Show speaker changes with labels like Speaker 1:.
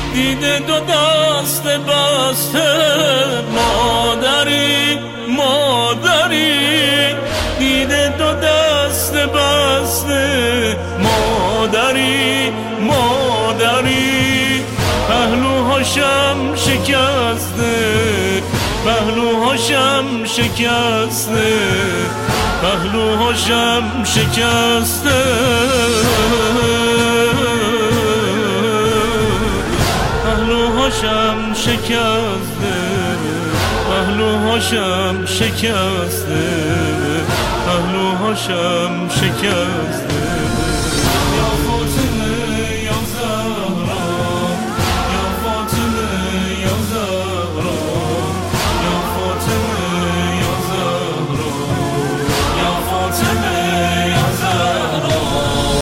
Speaker 1: دیده دو دست بسته مادری مادری، دیده دو دست بسته مادری مادری، پهلوهاشم شکسته پهلوهاشم شکسته پهلوهاشم شکسته پهلوهاشم شکسته پهلوهاشم شکسته پهلوهاشم شکسته.